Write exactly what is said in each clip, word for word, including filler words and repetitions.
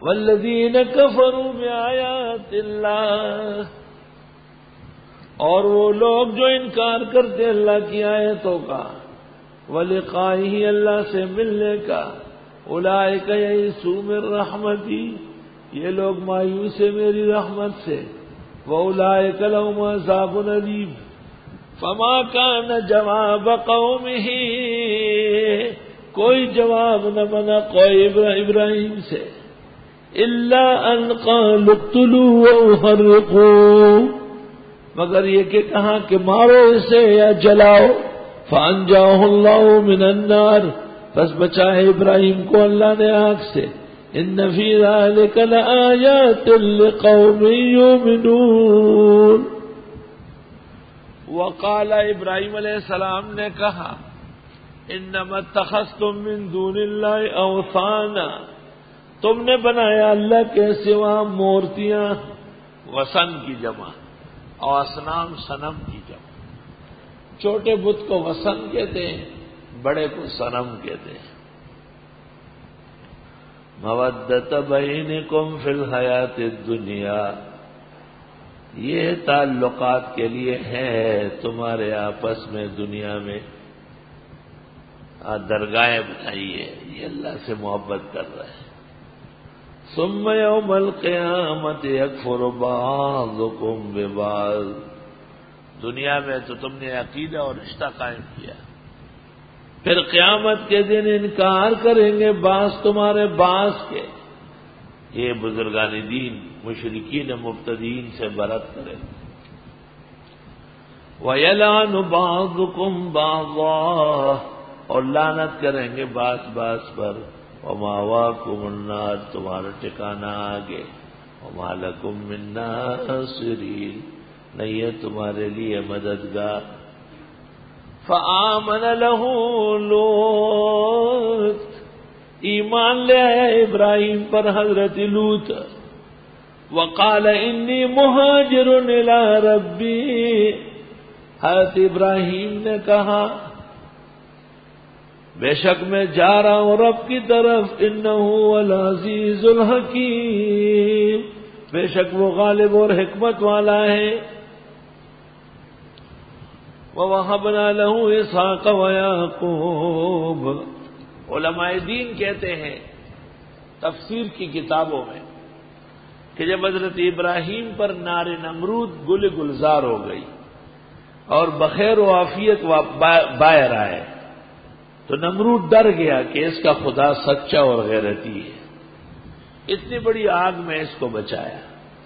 والذین کفروا بآیات اللہ، اور وہ لوگ جو انکار کرتے اللہ کی آیتوں کا، ولقائہ اللہ سے ملنے کا، اولئک یئسوا من رحمتی، یہ لوگ مایوس ہیں میری رحمت سے، وَأُولَئِكَ لَهُمْ عَذَابٌ أَلِيمٌ۔ فما کان جواب قومہ، کوئی جواب نہ بنا قوم ابراہیم سے، الا ان قالوا اقتلوا او حرقوا، مگر یہ کہ کہا کہ مارو اسے یا جلاؤ، فانجاہ اللہ من النار، بس بچائے ابراہیم کو اللہ نے آگ سے، ان فی ذلک لآیات لقوم یؤمنون۔ وقال ابراہیم علیہ السلام نے کہا، انما اتخذتم من دون اللہ اوثانا، تم نے بنایا اللہ کے سوا مورتیاں، وثن کی جمع، اور اصنام صنم کی جمع، چھوٹے بت کو وثن کہتے ہیں، بڑے کو صنم کہتے ہیں۔ مودۃ بینکم فی الحیات الدنیا، یہ تعلقات کے لیے ہے تمہارے آپس میں دنیا میں، درگاہیں بنائیے، یہ اللہ سے محبت کر رہے ہیں۔ ثم یوم القیامت یکفر بعضکم ببعض، دنیا میں تو تم نے عقیدہ اور رشتہ قائم کیا، پھر قیامت کے دن انکار کریں گے بعض تمہارے بعض کے۔ یہ بزرگان دین مشرکین مبتدئین سے برت کریں، وَيَلْعَنُ بَعْضُكُمْ بَعْضًا، اور لعنت کریں گے بعض بعض پر، وَمَأْوَاكُمُ النَّارُ، تمہارا ٹھکانہ آگے، وَمَا لَكُم مِّن نَّاصِرِينَ، نہیں ہے تمہارے لیے مددگار۔ فآمن لہ لوط، ایمان لے آیا ابراہیم پر حضرت لوط، وقال انی مہاجر الی ربی، حضرت ابراہیم نے کہا بے شک میں جا رہا ہوں رب کی طرف، انہ هو العزیز الحکیم، بے شک وہ غالب اور حکمت والا ہے۔ وَوَهَبْنَا لَهُ إِسْحَاقَ وَيَعْقُوبَ، علماء دین کہتے ہیں تفسیر کی کتابوں میں کہ جب حضرت ابراہیم پر نار نمرود گل گلزار ہو گئی اور بخیر و عافیت باہر آئے تو نمرود ڈر گیا کہ اس کا خدا سچا اور غیرتی ہے، اتنی بڑی آگ میں اس کو بچایا،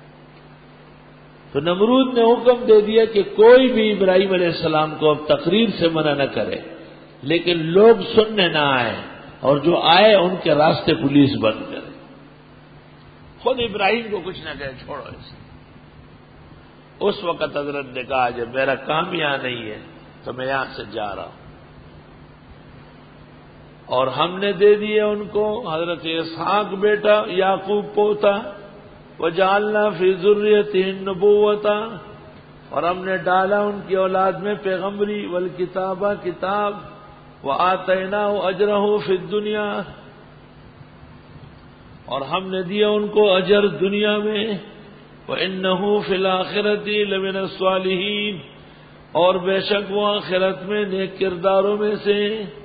تو نمرود نے حکم دے دیا کہ کوئی بھی ابراہیم علیہ السلام کو اب تقریر سے منع نہ کرے، لیکن لوگ سننے نہ آئے، اور جو آئے ان کے راستے پولیس بند کرے۔ خود ابراہیم کو کچھ نہ کہے، چھوڑو اسے۔ اس وقت حضرت نے کہا جب میرا کام یہاں نہیں ہے تو میں یہاں سے جا رہا ہوں، اور ہم نے دے دیے ان کو حضرت اسحاق بیٹا، یعقوب پوتا، وجعلنا فی ذریتہ النبوۃ، اور ہم نے ڈالا ان کی اولاد میں پیغمبری، والکتابہ کتاب، وآتیناہ اجرہ فی الدنیا، اور ہم نے دیا ان کو اجر دنیا میں، وانہ فی الآخرۃ لمن الصالحین، اور بے شک وہ آخرت میں نیک کرداروں میں سے۔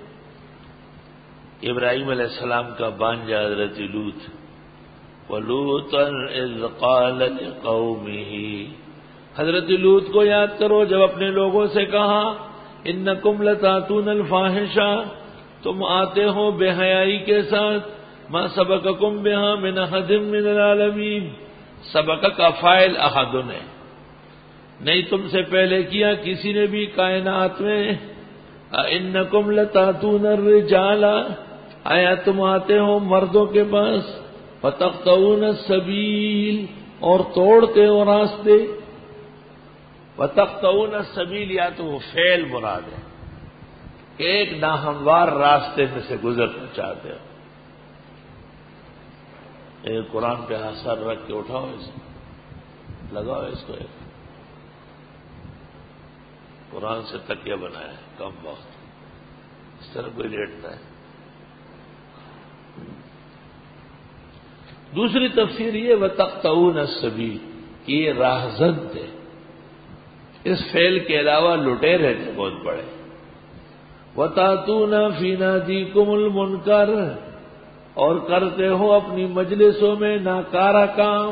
ابراہیم علیہ السلام کا بانجا حضرت لوط، وَلُوطًا إِذْ قَالَ لِقَوْمِهِ، حضرت لوط کو یاد کرو جب اپنے لوگوں سے کہا، اِنَّكُمْ لَتَأْتُونَ الْفَاحِشَةَ، تم آتے ہو بے حیائی کے ساتھ، مَا سَبَقَكُمْ بِهَا مِنْ أَحَدٍ مِّنَ الْعَالَمِينَ، سبق کا فاعل احد ہے، نہیں تم سے پہلے کیا کسی نے بھی کائنات میں۔ اِنَّكُمْ لَتَأْتُونَ الرِّجَالَ، آیا تم آتے ہو مردوں کے پاس، وَتَقْطَعُونَ السَّبِيلَ، اور توڑتے ہو راستے، وَتَقْطَعُونَ السَّبِيلَ یا تو وہ فعل مراد ہے کہ ایک ناہموار راستے میں سے گزرنا چاہتے ہو۔ ایک قرآن پہ ہاتھ سر رکھ کے اٹھاؤ، اس لگاؤ اس کو، ایک قرآن سے تکیہ بنایا ہے، کم بہت اس طرح کوئی لیٹتا ہے۔ دوسری تفسیر یہ وَتَقْطَعُونَ السَّبِيلَ کہ یہ راہزن تھے، اس فعل کے علاوہ لٹیرے تھے بہت بڑے. وَتَأْتُونَ فِي نَادِيكُمُ الْمُنكَرَ اور کرتے ہو اپنی مجلسوں میں ناکارہ کام.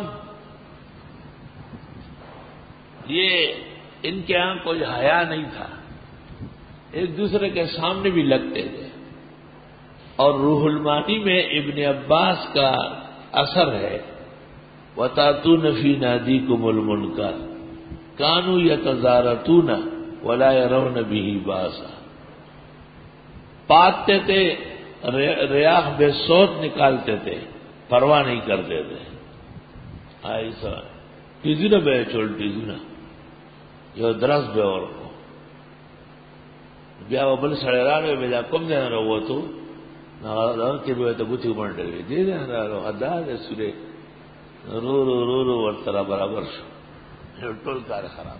یہ ان کے یہاں کوئی حیا نہیں تھا، ایک دوسرے کے سامنے بھی لگتے تھے. اور روح المانی میں ابن عباس کا اثر ہے وَتَأْتُونَ فِي نَادِيكُمُ الْمُنكَرَ كَانُوا يَتَزَارَتُونَ وَلَا يَرَوْنَ بِهِ بَأْسًا. پاتتے تھے، ریاح بے صوت نکالتے تھے، پرواہ نہیں کرتے تھے. ایسا ٹیزو بے چول ٹیزو نا یہ درس بے اور کو بیا بل سڑے راڑے بے جا کم دینا رہو تو کہ بے تو گوتی منڈے دے دینا رہو ادا دے سورے رو رو رو رو ورطرہ برابر شو ٹول کار خراب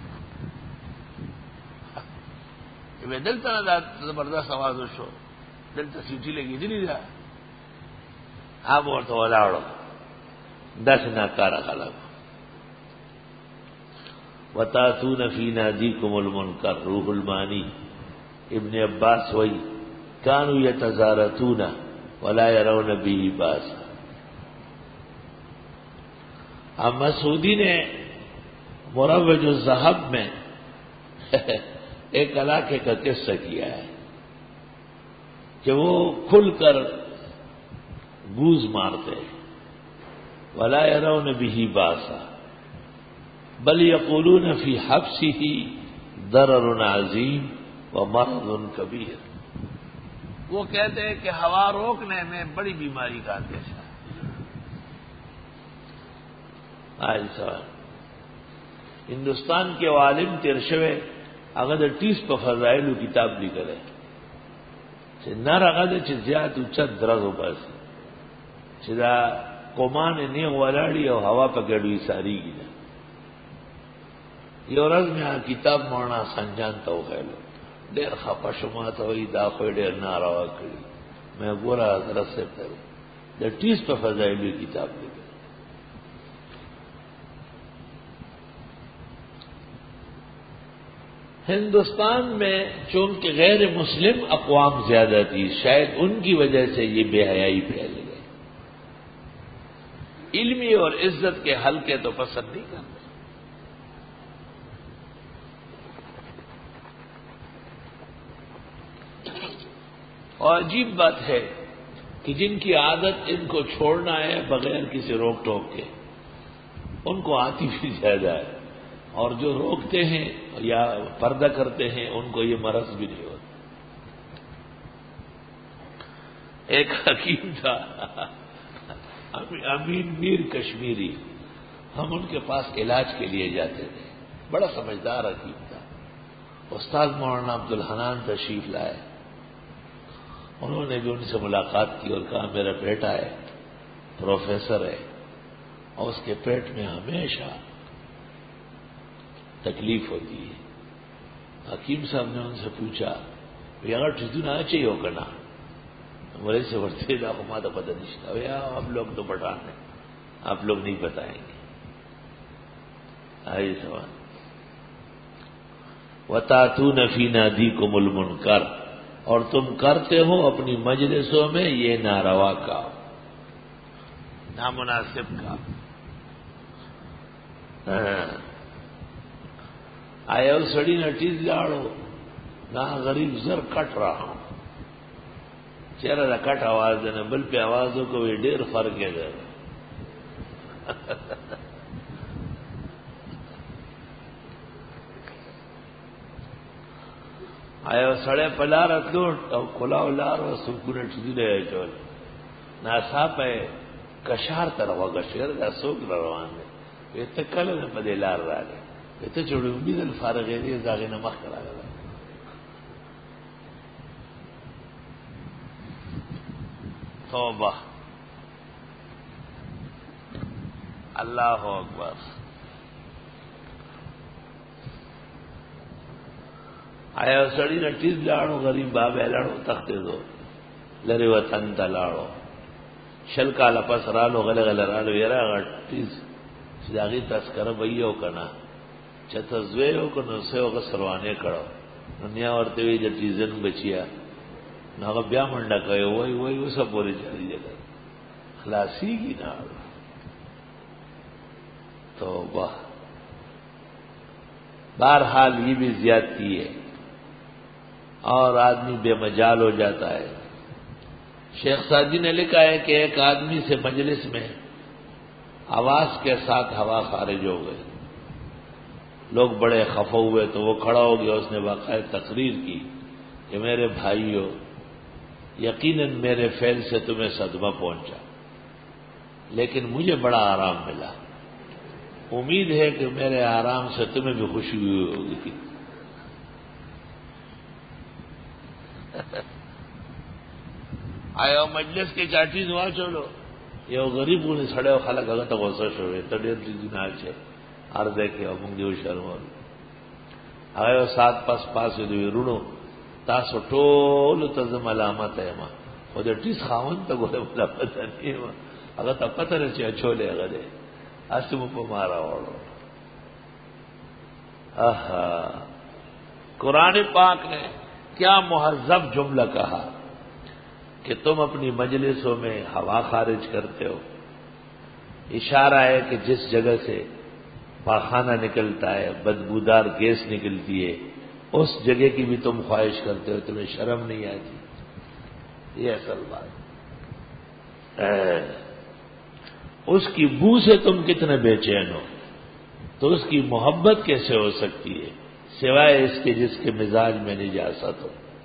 بے دلتا نا دا زبردست آواز شو دلتا سیٹی لگی دی نہیں دا آپ ورطا ولاڑو دس ناکارا خلق. وَتَأْتُونَ فِي نَادِيكُمُ الْمُنكَرَ روح المانی ابن عباس وئی كَانُوا يَتَزَارَتُونَ وَلَا يَرَوْنَ بِهِ بَأْسًا. اب مسعودی نے مروج الذہب میں ایک علاقے کا قصہ کیا ہے کہ وہ کھل کر گوز مارتے وَلَا يَرَوْنَ بِهِ بَأْسًا بل یقولون فی حبسہ ضرر عظیم ومرض کبیر. وہ کہتے ہیں کہ ہوا روکنے میں بڑی بیماری کا اندیشہ ہے. آج سوال ہندوستان کے عالم تیرشوے اگر ٹیس پہ فضائل کتاب لکھے نہ رگا دے زیاد اچت درز ہو بس چدا کومان نہیں ولاڑی اور ہوا پکڑی ساری کی نا یہ رز میں کتاب مولانا سنجان تو خیلو ڈیر خپا شما تو دا کوئی ڈیر نہ روا کری میں گورا حضرت سے کروں دا ٹیس پہ فضائلی کتاب لکھے. ہندوستان میں چونکہ غیر مسلم اقوام زیادہ تھی شاید ان کی وجہ سے یہ بے حیائی پھیل گئی. علمی اور عزت کے حلقے تو پسند نہیں کرتے. اور عجیب بات ہے کہ جن کی عادت ان کو چھوڑنا ہے بغیر کسی روک ٹوک کے ان کو آتی بھی زیادہ ہے اور جو روکتے ہیں یا پردہ کرتے ہیں ان کو یہ مرض بھی نہیں ہوتا. ایک حکیم تھا امین میر کشمیری، ہم ان کے پاس علاج کے لیے جاتے تھے. بڑا سمجھدار حکیم تھا. استاد مولانا عبد الحنان تشریف لائے، انہوں نے بھی ان سے ملاقات کی اور کہا میرا بیٹا ہے پروفیسر ہے اور اس کے پیٹ میں ہمیشہ تکلیف ہوتی ہے. حکیم صاحب نے ان سے پوچھا اگر ٹھیک نہ چاہیے ہو کرنا میرے سے بڑھتے ماتا پتہ نہیں آپ لوگ تو پٹھان ہیں آپ لوگ نہیں بتائیں گے. آئیے سوال وَتَأْتُونَ فِي نَادِيكُمُ الْمُنكَرَ اور تم کرتے ہو اپنی مجلسوں میں یہ ناروا کا نامناسب کا. آیا سڑی نٹیز لاڑو نہ غریب زر کٹ رہا ہوں چہرہ دا کٹ آواز دینا بل پہ آوازوں کو بھی ڈیر فرق ہے در آیا سڑے پلا رتلو اور کھلا لار اور سکون ٹھیک رہے چول نہ صاف ہے کشار طرح گشیر کا سوک روان ہے یہ تو کل نہ پدے لار رہا ہے یہ تو چھوڑی امید الفارغ ہے زاغی نمک کرا گا. توبہ اللہ اکبر. آیا سڑی نٹیز لاڑو غریب بابے لاڑو تختے دو لرے وطن تا لاڑو شل کالا پس رالو غل غل رالو یرا غټیز چې داغي تذکره وایو کنه چې تزویو کنه سه وګ سروانه کړه نو نیا ورته وی د ټیزن بچیا نو هغه بیا منډه کوي وای وای وسه پوری چلی دی خلاصی کی نا توبہ. بہرحال یہ بھی زیادتی ہے اور آدمی بے مجال ہو جاتا ہے. شیخ سعدی نے لکھا ہے کہ ایک آدمی سے مجلس میں آواز کے ساتھ ہوا خارج ہو گئی. لوگ بڑے خفا ہوئے تو وہ کھڑا ہو گیا. اس نے باقاعدہ تقریر کی کہ میرے بھائیو یقیناً میرے فعل سے تمہیں صدمہ پہنچا لیکن مجھے بڑا آرام ملا. امید ہے کہ میرے آرام سے تمہیں بھی خوشی ہوئی ہوگی. آیا مجلس کے چاٹی دعا چلو یہ غریب کو نہیں سڑے خلق اگر تک غصہ شوے تو ڈیر دن آج ہے اور دیکھے امنگ دیو شرم آیا سات پاس پاس دوی رونو تاسو ټول تزم علامت ہے ما او د ټیس خاون ته ګوره بلا پته نه ما هغه ته پته نه چې چولې هغه دې اسمو په مارا وړو. آہا قرآن پاک نے کیا مہذب جملہ کہا کہ تم اپنی مجلسوں میں ہوا خارج کرتے ہو. اشارہ ہے کہ جس جگہ سے پاخانہ نکلتا ہے بدبودار گیس نکلتی ہے اس جگہ کی بھی تم خواہش کرتے ہو تمہیں شرم نہیں آتی. یہ اصل بات. اس کی بو سے تم کتنے بے چین ہو تو اس کی محبت کیسے ہو سکتی ہے سوائے اس کے جس کے مزاج میں نجاست ہو.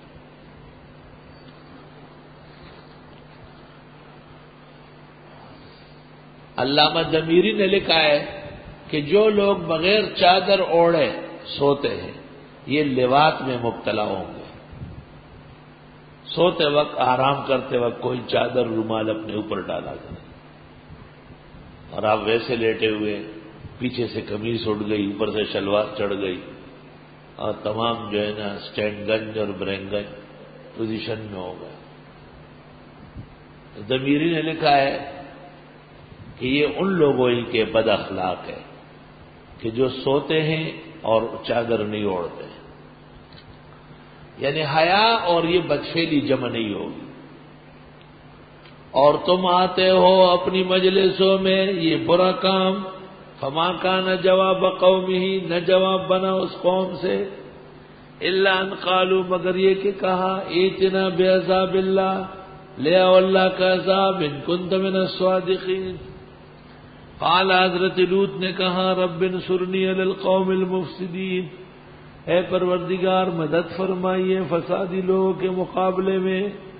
علامہ ضمیری نے لکھا ہے کہ جو لوگ بغیر چادر اوڑھے سوتے ہیں یہ لواط میں مبتلا ہوں گے. سوتے وقت آرام کرتے وقت کوئی چادر رومال اپنے اوپر ڈالا کرے اور آپ ویسے لیٹے ہوئے پیچھے سے قمیص اٹھ گئی اوپر سے شلوار چڑھ گئی اور تمام جو ہے نا اسٹینڈ گنج اور برینگ گنج پوزیشن میں ہو گئے. ضمیری نے لکھا ہے کہ یہ ان لوگوں ہی کے بد اخلاق ہے کہ جو سوتے ہیں اور چادر نہیں اوڑھتے ہیں. یعنی حیا اور یہ بدفعلی جمع نہیں ہوگی. اور تم آتے ہو اپنی مجلسوں میں یہ برا کام. فما کان جواب قومہ نہ جواب بنا اس قوم سے الا ان قالوا مگر یہ کہ کہا ائتنا بعذاب اللہ لے آؤ اللہ کا عذاب ان کنت من الصادقین. قال حضرت لوط نے کہا رب انصرنی علی القوم المفسدین اے پروردگار مدد فرمائیے فسادی لوگوں کے مقابلے میں